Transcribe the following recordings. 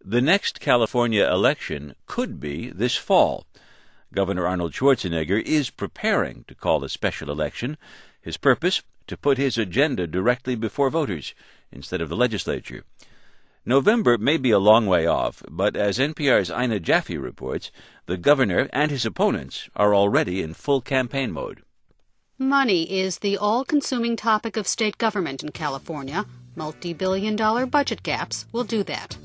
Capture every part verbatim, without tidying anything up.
The next California election could be this fall. Governor Arnold Schwarzenegger is preparing to call a special election. His purpose, to put his agenda directly before voters instead of the legislature. November may be a long way off, but as N P R's Ina Jaffe reports, the governor and his opponents are already in full campaign mode. Money is the all-consuming topic of state government in California. Multi-billion dollar budget gaps will do that.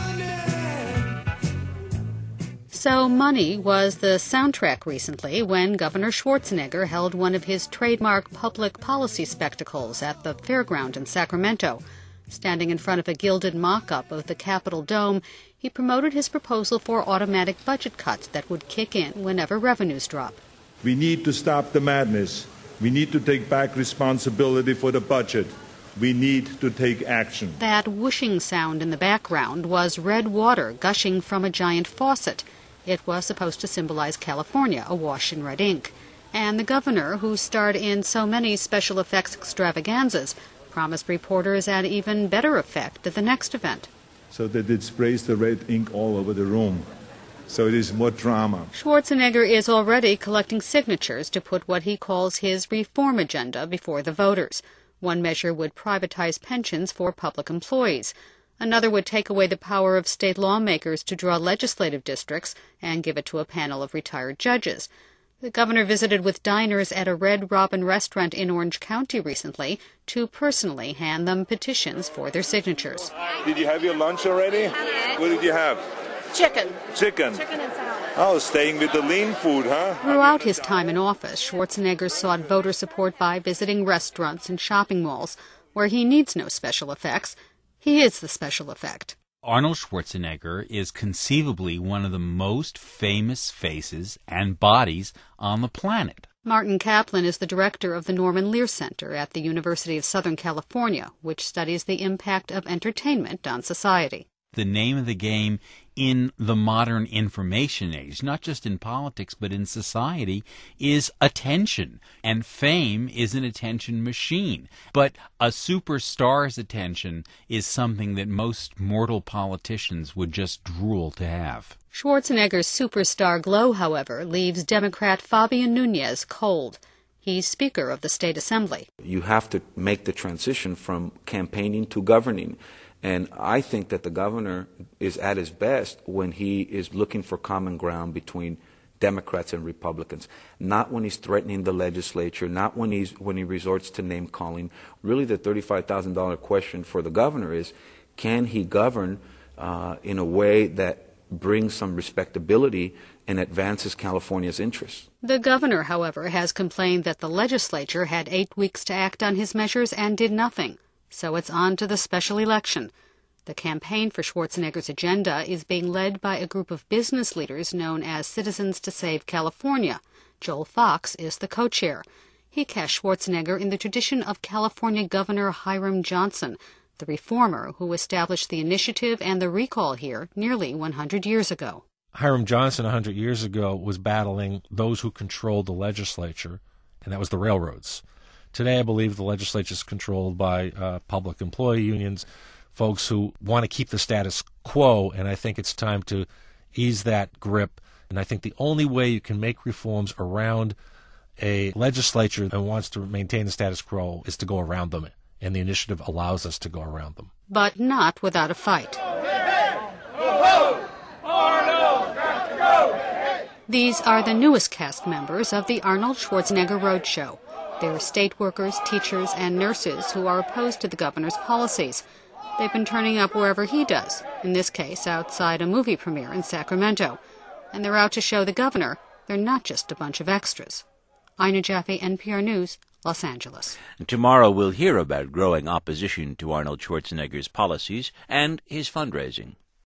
So money was the soundtrack recently when Governor Schwarzenegger held one of his trademark public policy spectacles at the fairground in Sacramento. Standing in front of a gilded mock-up of the Capitol dome, he promoted his proposal for automatic budget cuts that would kick in whenever revenues drop. We need to stop the madness. We need to take back responsibility for the budget. We need to take action. That whooshing sound in the background was red water gushing from a giant faucet. It was supposed to symbolize California, awash in red ink. And the governor, who starred in so many special effects extravaganzas, promised reporters an even better effect at the next event. So that it sprays the red ink all over the room. So it is more drama. Schwarzenegger is already collecting signatures to put what he calls his reform agenda before the voters. One measure would privatize pensions for public employees. Another would take away the power of state lawmakers to draw legislative districts and give it to a panel of retired judges. The governor visited with diners at a Red Robin restaurant in Orange County recently to personally hand them petitions for their signatures. Did you have your lunch already? What did you have? Chicken. Chicken. Chicken and salad. Oh, staying with the lean food, huh? Throughout his time in office, Schwarzenegger sought voter support by visiting restaurants and shopping malls, where he needs no special effects. He is the special effect. Arnold Schwarzenegger is conceivably one of the most famous faces and bodies on the planet. Martin Kaplan is the director of the Norman Lear Center at the University of Southern California, which studies the impact of entertainment on society. The name of the game in the modern information age, not just in politics but in society, is attention. And fame is an attention machine. But a superstar's attention is something that most mortal politicians would just drool to have. Schwarzenegger's superstar glow, however, leaves Democrat Fabian Nunez cold. He's Speaker of the State Assembly. You have to make the transition from campaigning to governing. And I think that the governor is at his best when he is looking for common ground between Democrats and Republicans, not when he's threatening the legislature, not when he's when he resorts to name calling. Really, the thirty-five thousand dollars question for the governor is, can he govern uh, in a way that brings some respectability and advances California's interests? The governor, however, has complained that the legislature had eight weeks to act on his measures and did nothing. So it's on to the special election. The campaign for Schwarzenegger's agenda is being led by a group of business leaders known as Citizens to Save California. Joel Fox is the co-chair. He cast Schwarzenegger in the tradition of California Governor Hiram Johnson, the reformer who established the initiative and the recall here nearly one hundred years ago. Hiram Johnson one hundred years ago was battling those who controlled the legislature, and that was the railroads. Today, I believe the legislature is controlled by uh, public employee unions, folks who want to keep the status quo, and I think it's time to ease that grip. And I think the only way you can make reforms around a legislature that wants to maintain the status quo is to go around them, and the initiative allows us to go around them. But not without a fight. These are the newest cast members of the Arnold Schwarzenegger Roadshow. They're state workers, teachers, and nurses who are opposed to the governor's policies. They've been turning up wherever he does, in this case outside a movie premiere in Sacramento. And they're out to show the governor they're not just a bunch of extras. Ina Jaffe, N P R News, Los Angeles. Tomorrow we'll hear about growing opposition to Arnold Schwarzenegger's policies and his fundraising.